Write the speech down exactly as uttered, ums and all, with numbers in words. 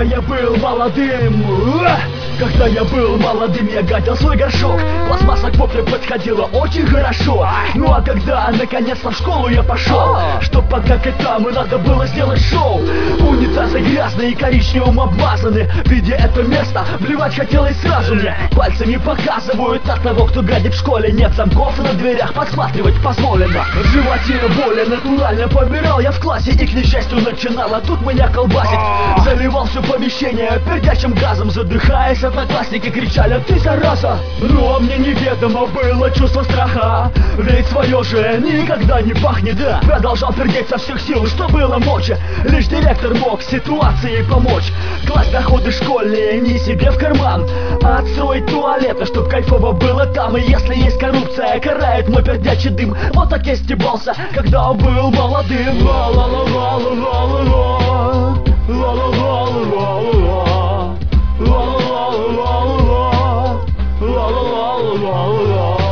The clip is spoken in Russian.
Когда я был молодым, когда я был молодым, я гадил свой горшок. Пластмасса к попе подходила очень хорошо. Ну а когда наконец-то в школу я пошел, чтоб покакать там, и надо было сделать шоу. Унитазы грязные и коричневым обмазаны. Видя это место, блевать хотелось сразу мне. Пальцами показывают на того, кто гадит в школе. Нет замков на дверях, подсматривать позволено. В животе боли натурально побирал я в классе, и к несчастью начинала тут меня колбасить. Заливал все помещение пердячим газом, задыхаясь, одноклассники кричали: ты зараза! Но мне неведомо было чувство страха, ведь свое же никогда не пахнет. Продолжал пердеть со всех сил, что было мочи. Лишь директор мог ситуации помочь. Класс доходы школьные не себе в карман, а отстроить туалеты, чтоб кайфово было там. И если есть коррупция, карает мой пердячий дым. Вот так я стебался, когда был молодым. Ла-ла-ла-ла-ла-ла-ла-ла. Ла-ла-ла-ла-ла-ла-ла. Ла-ла-ла-ла-ла-ла-ла.